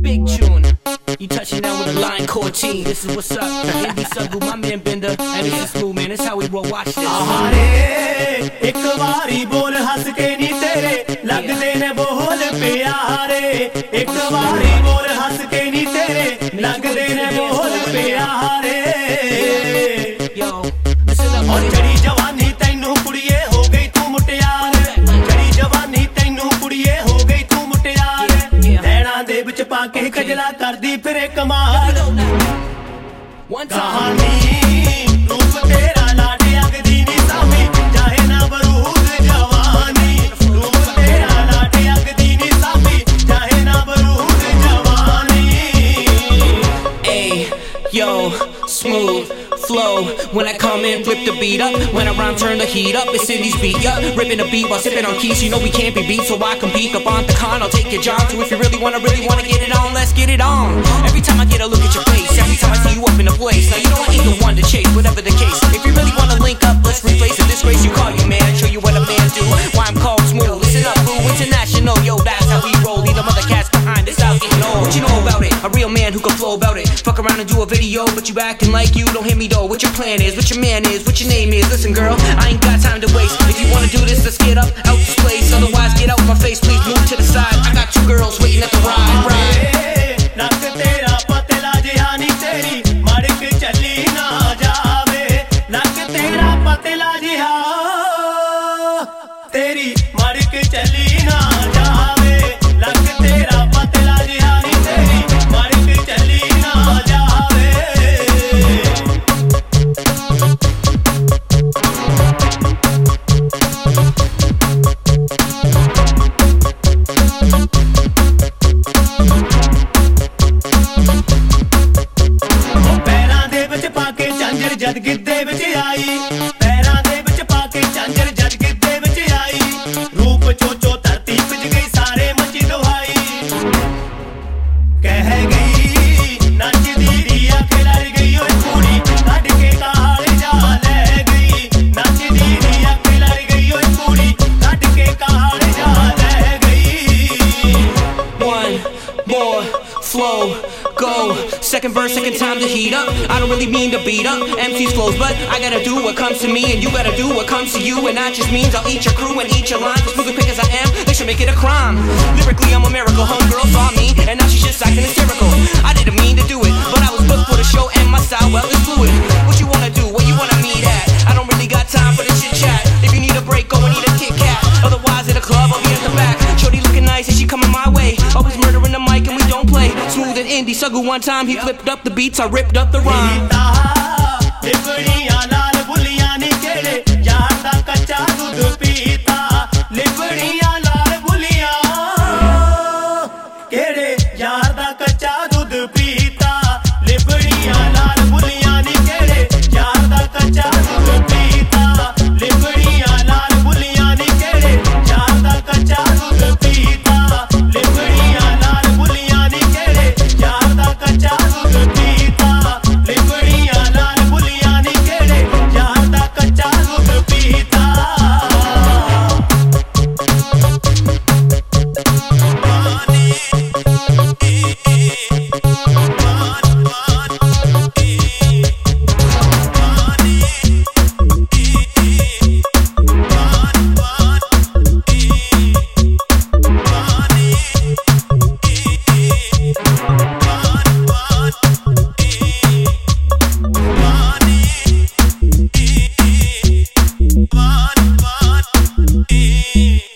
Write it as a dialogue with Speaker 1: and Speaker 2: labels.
Speaker 1: Big tune. You touching down with a line core team. This is what's up. Indy Sagoo, my man Bender, and this is Smooth, man. This how we roll. Watch this.
Speaker 2: एक बारी बोल हंस के नी तेरे लगदे ने बोल प्यारे एक बारी बोल हंस के नी तेरे लगदे ने बोल प्यारे और जड़ी जवानी तैनू कुड़िए हो गई तू मुटियार जड़ी जवानी तैनू कुड़िए हो गई तू मुटियार नैना दे विच पाके कजला करदी फिरे कमाल कहानी रूप तेरा लाडे अगदी नी सामी चाहे ना बरूद जवानी रूप तेरा लाडे अगदी नी सामी चाहे ना बरूद जवानी
Speaker 1: Ay, yo, smooth flow. When I come in, flip the beat up. When I rhyme, turn the heat up. It's Indy's beat, yeah. Ripping the beat while sipping on keys. You know we can't be beat, so I compete up on the con. I'll take your job too if you really wanna get it on. Let's get it on. Every time I get a look at your face, every time I see you up in the place. Now you know I ain't the one to chase, whatever the case. If you really wanna link up, let's replace the disgrace you call you man. Show you what a man do. Why I'm called Smooth. Listen up, boo. International, yo, that's how we roll. Leave them other cats behind. This out getting old. What you know about it? A real man who can flow about it. Fuck around and do a video, but you acting like you don't hear me though. What your plan is, what your man is, what your name is. Listen girl, I ain't got time to waste. If you wanna do this, let's get up out this place. Otherwise get out my face, please move to the side. I got two girls waiting at the ride.
Speaker 2: नक तेरा पतला जिहानी तेरी मड़क चली ना जावे नक तेरा पतला जिहा तेरी मड़क चली ना जावे नक तेरा पतला जिहानी तेरी मड़क चली ना जावे जद गिद्धे विच आई पैरां दे विच पाके झांझर जद गिद्धे विच आई रूप चोचो धरती विच गई सारे मची दुहाई कह गई नचदी रिया खिलर गई ओए कुड़ी कढ के काल जा ले गई नचदी रिया खिलर गई ओए कुड़ी कढ के काल जा ले गई
Speaker 1: One more flow. Go. Second verse, second time to heat up. I don't really mean to beat up MC's flows, but I gotta do what comes to me, and you gotta do what comes to you, and that just means I'll eat your crew and eat your lines. As smooth and quick as I am, they should make it a crime. Lyrically, I'm a miracle. Homegirl saw me, and now she's just acting hysterical. I didn't mean to do it, but I was booked for the show, and my style, well, it's fluid. What you wanna do? Where you wanna meet at? I don't really got time for this chit chat. If you need a break, go and eat a Kit Kat. Otherwise, at a club, I'll be at the back. Shorty looking nice, and she coming my way. Always murdering the mic, and we don't play. Smooth and Indy Sagoo, one time he flipped up the beats, I ripped up the rhyme.
Speaker 2: लिबड़ियां लाल बुलियां नी केड़े यार दा कच्चा दूध पीता लिबड़ियां लाल बुलियां केड़े यार दा कच्चा दूध पीता लिबड़ियां लाल बुलियां नी केड़े यार दा कच्चा दूध पीता लिबड़ियां लाल बुलियां नी केड़े यार दा कच्चा दूध पीता लिबड़ियां लाल बुलियां नी केड़े यार दा कच्चा दूध पीता लिबड़ियां लाल बुलियां नी केड़े यार दा कच्चा दूध पीता
Speaker 3: One,